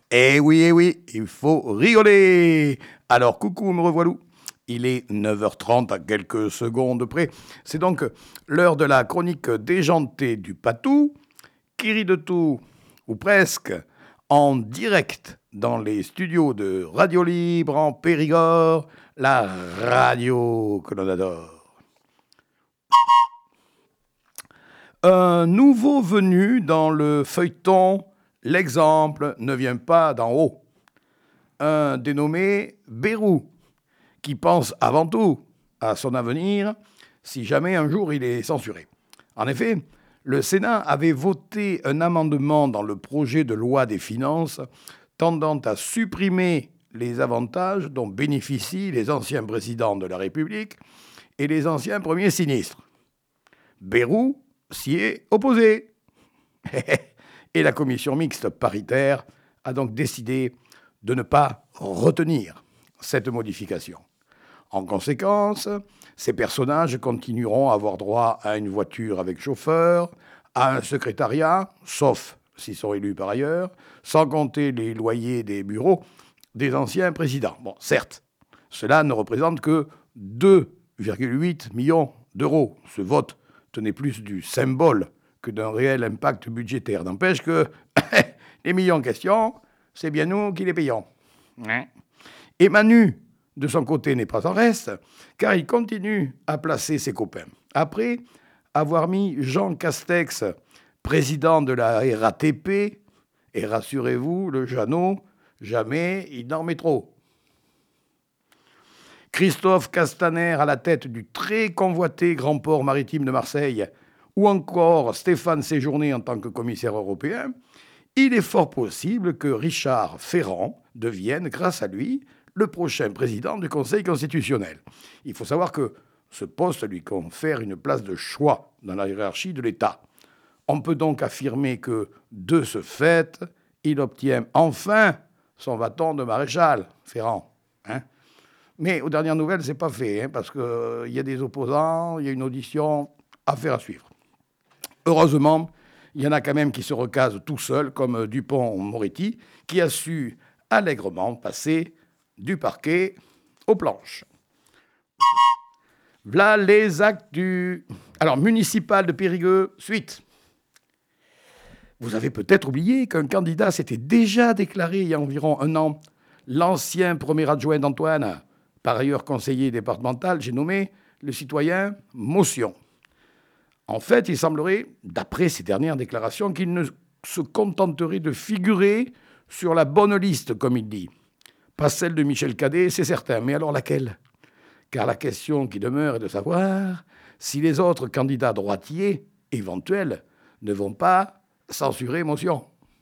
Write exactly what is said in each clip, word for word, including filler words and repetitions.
Eh oui, eh oui, il faut rigoler. Alors, coucou, me revoilou. Il est neuf heures trente à quelques secondes près. C'est donc l'heure de la chronique déjantée du Patou, qui rit de tout, ou presque, en direct dans les studios de Radio Libre en Périgord, la radio que l'on adore. Un nouveau venu dans le feuilleton, l'exemple ne vient pas d'en haut. Un dénommé Bayrou, qui pense avant tout à son avenir si jamais un jour il est censuré. En effet, le Sénat avait voté un amendement dans le projet de loi des finances tendant à supprimer les avantages dont bénéficient les anciens présidents de la République et les anciens premiers sinistres. Bayrou s'y est opposé. Et la commission mixte paritaire a donc décidé de ne pas retenir cette modification. En conséquence, ces personnages continueront à avoir droit à une voiture avec chauffeur, à un secrétariat, sauf s'ils sont élus par ailleurs, sans compter les loyers des bureaux des anciens présidents. Bon, certes, cela ne représente que deux virgule huit millions d'euros. Ce vote tenait plus du symbole que d'un réel impact budgétaire. N'empêche que les millions en question, c'est bien nous qui les payons. Et Manu, de son côté, n'est pas en reste, car il continue à placer ses copains. Après avoir mis Jean Castex, président de la R A T P, et rassurez-vous, le Jeannot, jamais il n'en met trop. Christophe Castaner à la tête du très convoité Grand Port Maritime de Marseille, ou encore Stéphane Séjourné en tant que commissaire européen, il est fort possible que Richard Ferrand devienne, grâce à lui, le prochain président du Conseil constitutionnel. Il faut savoir que ce poste lui confère une place de choix dans la hiérarchie de l'État. On peut donc affirmer que, de ce fait, il obtient enfin son bâton de maréchal, Ferrand. Hein ? Mais aux dernières nouvelles, c'est pas fait, hein, parce qu'il euh, y a des opposants, il y a une audition, affaire à suivre. Heureusement, il y en a quand même qui se recasent tout seuls, comme Dupond-Moretti, qui a su allègrement passer du parquet aux planches. V'là les actus. Alors, municipal de Périgueux, suite. Vous avez peut-être oublié qu'un candidat s'était déjà déclaré il y a environ un an. L'ancien premier adjoint d'Antoine, par ailleurs conseiller départemental, j'ai nommé le citoyen Motion. En fait, il semblerait, d'après ses dernières déclarations, qu'il ne se contenterait de figurer sur la bonne liste, comme il dit. Pas celle de Michel Cadet, c'est certain, mais alors laquelle ? Car la question qui demeure est de savoir si les autres candidats droitiers, éventuels, ne vont pas censurer Motion.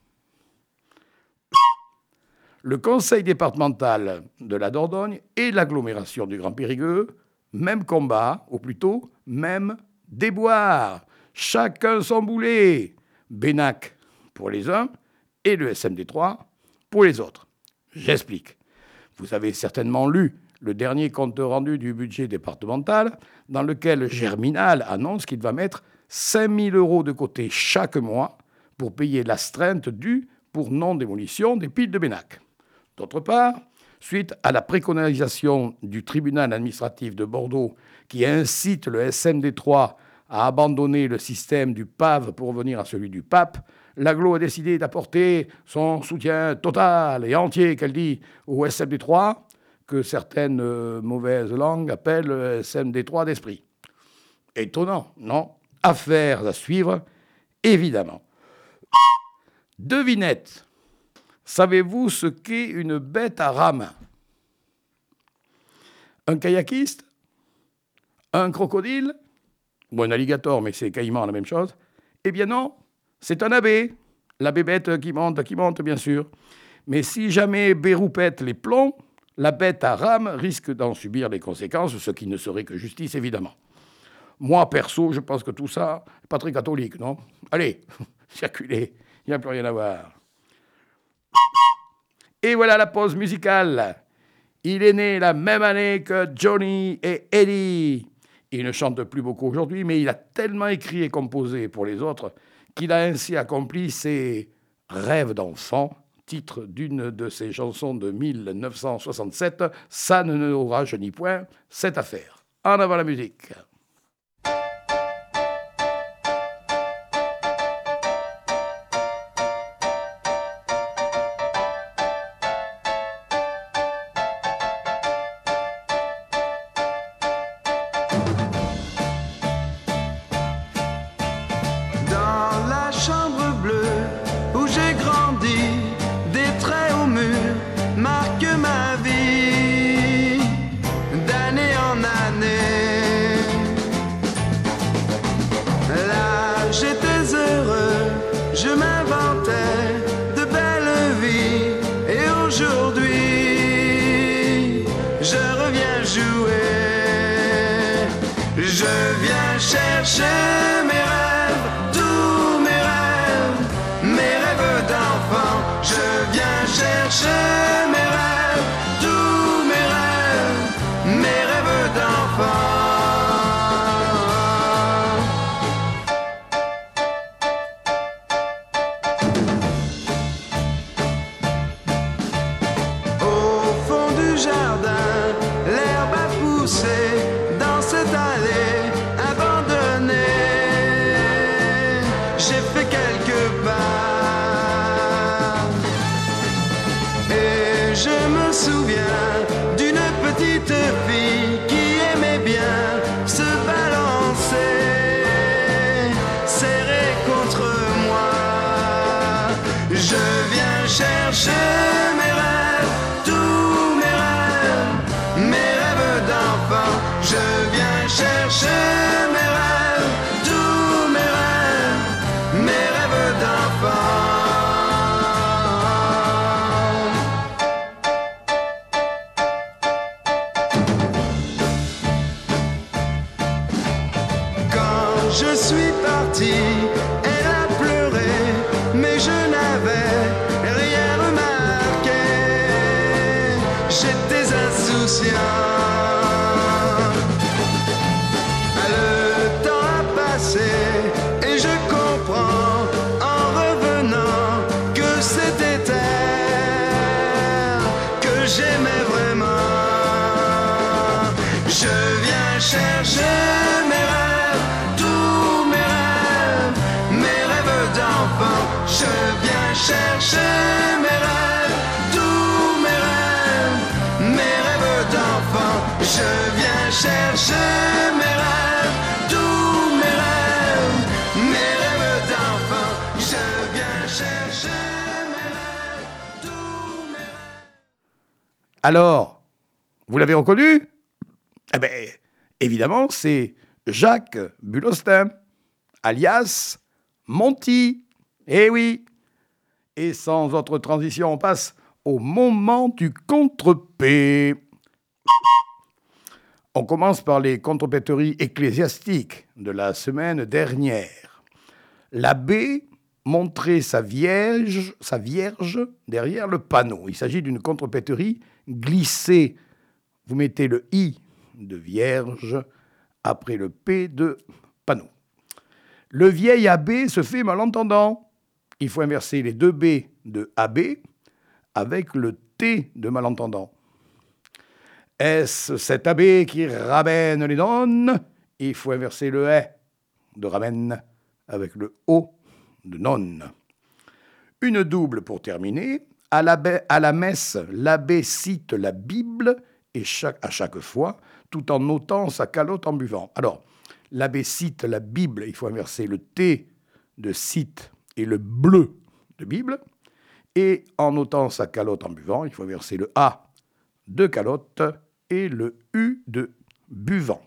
Le conseil départemental de la Dordogne et l'agglomération du Grand Périgueux, même combat, ou plutôt même déboire. Chacun son boulet. Bénac pour les uns et le S M D trois pour les autres. J'explique. Vous avez certainement lu le dernier compte rendu du budget départemental dans lequel Germinal annonce qu'il va mettre cinq mille euros de côté chaque mois pour payer l'astreinte due pour non-démolition des piles de Bénac. D'autre part, suite à la préconisation du tribunal administratif de Bordeaux qui incite le S M D trois à abandonner le système du P A V pour revenir à celui du P A P, l'agglo a décidé d'apporter son soutien total et entier, qu'elle dit, au S M D trois, que certaines euh, mauvaises langues appellent le S M D trois d'esprit. Étonnant, non ? Affaires à suivre, évidemment. Devinette. Savez-vous ce qu'est une bête à rame ? Un kayakiste ? Un crocodile ? Ou un alligator, mais c'est quasiment la même chose. Eh bien non, c'est un abbé. L'abbé bête qui monte, qui monte, bien sûr. Mais si jamais Bayrou pète les plombs, la bête à rame risque d'en subir les conséquences, ce qui ne serait que justice, évidemment. Moi, perso, je pense que tout ça n'est pas très catholique, non ? Allez, circulez, il n'y a plus rien à voir. Et voilà la pause musicale. Il est né la même année que Johnny et Eddie. Il ne chante plus beaucoup aujourd'hui, mais il a tellement écrit et composé pour les autres qu'il a ainsi accompli ses rêves d'enfant titre d'une de ses chansons de mille neuf cent soixante-sept, « Ça ne nous rajeunit point, cette affaire ». En avant la musique. Alors, vous l'avez reconnu? Eh bien, évidemment, c'est Jacques Bulostin, alias Monty. Eh oui. Et sans autre transition, on passe au moment du contre-P. On commence par les contrepéteries ecclésiastiques de la semaine dernière. L'abbé montrait sa vierge, sa vierge derrière le panneau. Il s'agit d'une contrepéterie glissée. Vous mettez le I de vierge après le P de panneau. Le vieil abbé se fait malentendant. Il faut inverser les deux B de abbé avec le T de malentendant. Est-ce cet abbé qui ramène les nonnes? Il faut inverser le E de ramène avec le O de nonne. Une double pour terminer. À la, à la messe, l'abbé cite la Bible et chaque, à chaque fois, tout en ôtant sa calotte en buvant. Alors, l'abbé cite la Bible, il faut inverser le T de cite et le bleu de Bible. Et en ôtant sa calotte en buvant, il faut inverser le A de calotte et le U de buvant.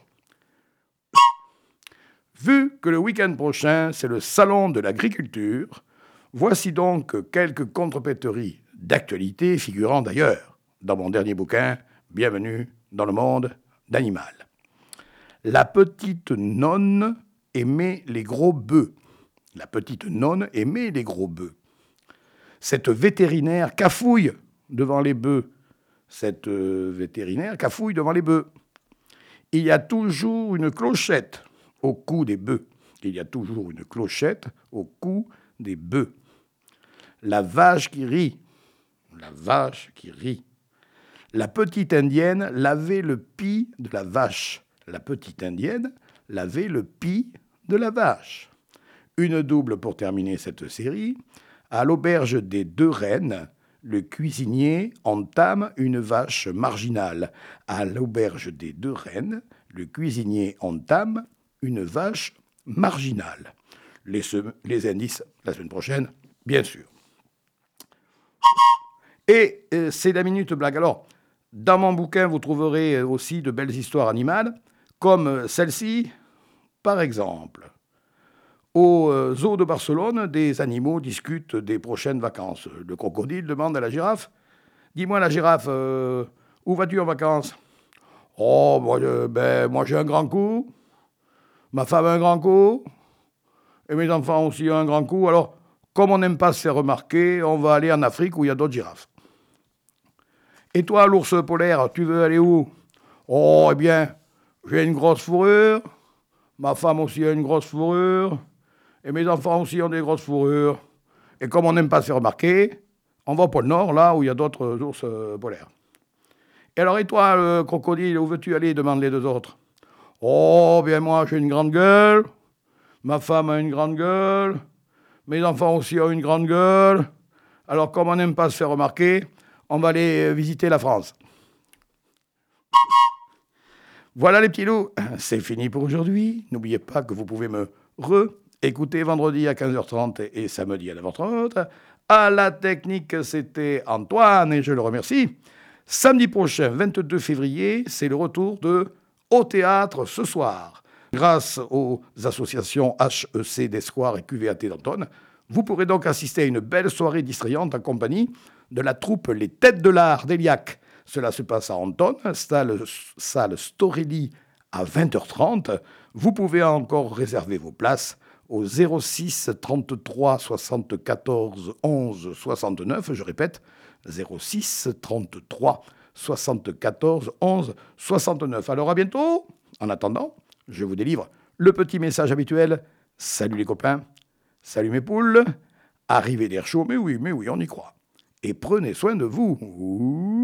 Vu que le week-end prochain, c'est le salon de l'agriculture, voici donc quelques contrepéteries d'actualité figurant d'ailleurs dans mon dernier bouquin, Bienvenue dans le monde d'animal. La petite nonne aimait les gros bœufs. La petite nonne aimait les gros bœufs. Cette vétérinaire cafouille devant les bœufs. Cette vétérinaire cafouille devant les bœufs. Il y a toujours une clochette au cou des bœufs. Il y a toujours une clochette au cou des bœufs. La vache qui rit. la vache qui rit. La petite indienne lavait le pis de la vache. La petite indienne lavait le pis de la vache. Une double pour terminer cette série. À l'auberge des Deux Reines, le cuisinier entame une vache marginale. À l'auberge des Deux Reines, le cuisinier entame une vache marginale. Les, les indices, la semaine prochaine, bien sûr. Et euh, c'est la Minute Blague. Alors, dans mon bouquin, vous trouverez aussi de belles histoires animales, comme celle-ci, par exemple. Au euh, zoo de Barcelone, des animaux discutent des prochaines vacances. Le crocodile demande à la girafe, « Dis-moi la girafe, euh, où vas-tu en vacances ?»« Oh, moi, euh, ben, moi j'ai un grand coup, ma femme a un grand coup, et mes enfants aussi ont un grand coup. Alors, comme on n'aime pas se faire remarquer, on va aller en Afrique où il y a d'autres girafes. » « Et toi, l'ours polaire, tu veux aller où ?»« Oh, eh bien, j'ai une grosse fourrure, ma femme aussi a une grosse fourrure, et mes enfants aussi ont des grosses fourrures. Et comme on n'aime pas se faire remarquer, on va au pôle Nord, là où il y a d'autres ours polaires. »« Et alors, et toi, le crocodile, où veux-tu aller ?» demandent les deux autres. « Oh, bien moi, j'ai une grande gueule, ma femme a une grande gueule, mes enfants aussi ont une grande gueule. Alors, comme on n'aime pas se faire remarquer, on va aller visiter la France. » Voilà les petits loups, c'est fini pour aujourd'hui. N'oubliez pas que vous pouvez me re-écouter vendredi à quinze heures trente et samedi à neuf heures trente. À la technique, c'était Antoine et je le remercie. Samedi prochain, vingt-deux février, c'est le retour de Au Théâtre ce soir. Grâce aux associations H E C d'Espoir et Q V A T d'Anton, vous pourrez donc assister à une belle soirée distrayante en compagnie de la troupe Les Têtes de l'Art d'Eliac. Cela se passe à Anton, salle, salle Storelli à vingt heures trente. Vous pouvez encore réserver vos places au zéro six trente-trois soixante-quatorze onze soixante-neuf. Je répète, zéro six trente-trois soixante-quatorze onze soixante-neuf. Alors à bientôt. En attendant, je vous délivre le petit message habituel. Salut les copains, salut mes poules, arrivée d'air chaud, mais oui, mais oui, on y croit. Et prenez soin de vous. Ouh.